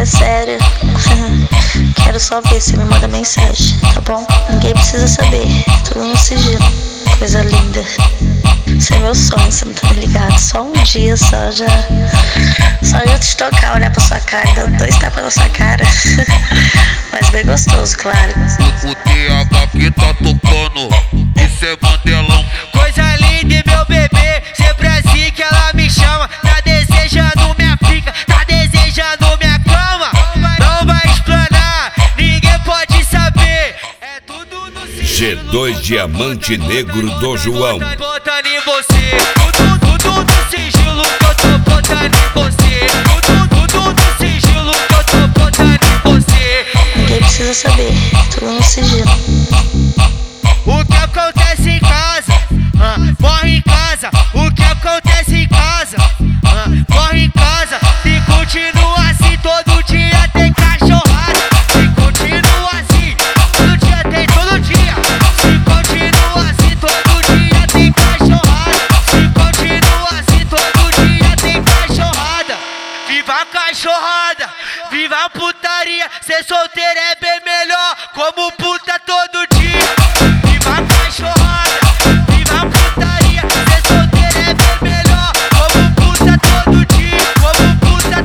é sério. Quero só ver se me manda mensagem, tá bom? Ninguém precisa saber, tudo no sigilo. Coisa linda. Isso é meu sonho, você não tá ligado? Só um dia só eu te tocar, olhar pra sua cara, dar 2 tapas na sua cara. Mas bem gostoso, claro. O TH que tá tocando, isso é Mandelão. Coisa linda, meu bebê, sempre assim que ela me chama. Tá desejando minha pica, tá desejando minha cama. Não vai explanar, ninguém pode saber. É tudo no sigilo. G2 Diamante Negro do João. Botando em você, tudo no sigilo que eu tô botando em você. Tudo no sigilo que eu tô botando em você. Ninguém precisa saber, tudo no sigilo. O que acontece em casa, morre em casa. O que acontece em casa, morre em casa. Se continua assim, todo dia tem cachorrada. Se continua assim, todo dia tem todo dia. Se continua assim, todo dia tem cachorrada. Se continua assim, todo dia tem cachorrada. Viva a cachorrada, viva a putaria. Ser solteiro é bem melhor, como puta todo dia. Viva a cachorrada, viva a putaria. Ser solteiro é bem melhor, como puta todo dia. Como puta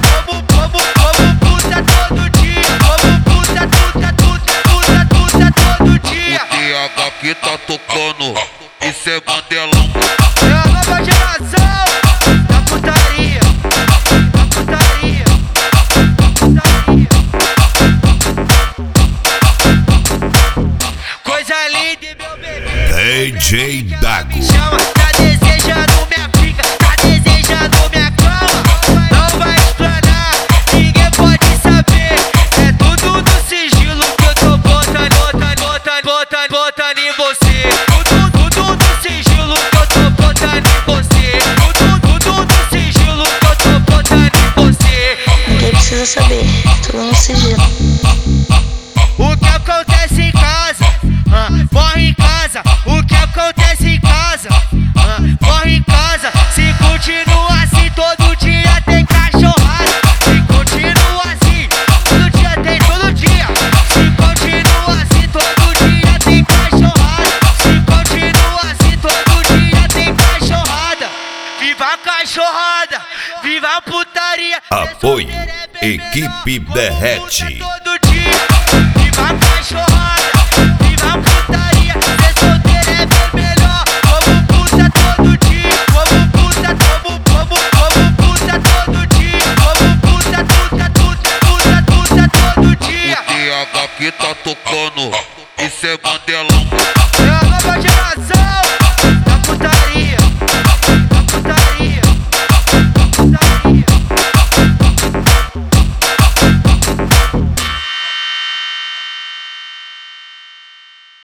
todo dia. Como puta todo dia. O TH que tá tocando, isso é Mandelão. É a nova geração da putaria. Da putaria. Coisa linda, meu bebê. DJ Dago. Chama, tá desejando minha pica, tá desejando minha cama. Não vai explanar, ninguém pode saber. É tudo no sigilo que eu tô botando em você. Tudo no sigilo que eu tô botando em você. Tudo no sigilo que eu tô botando em você. Ninguém precisa saber, tudo no sigilo. O que acontece em casa, morre em casa. O que acontece em casa, morre em casa. Se continua assim, todo dia tem cachorrada. Se continua assim, todo dia tem todo dia. Se continua assim, todo dia tem cachorrada. Se continua assim, todo dia tem cachorrada. Viva a cachorrada, viva a putaria. Apoio Equipe Derrete. Todo dia, viva a cachorrada, viva a putaria. Ser solteiro é bem melhor, como puta todo dia. Como puta todo dia. Como puta todo dia. O TH que tá tocando, isso é Mandelão. É a nova geração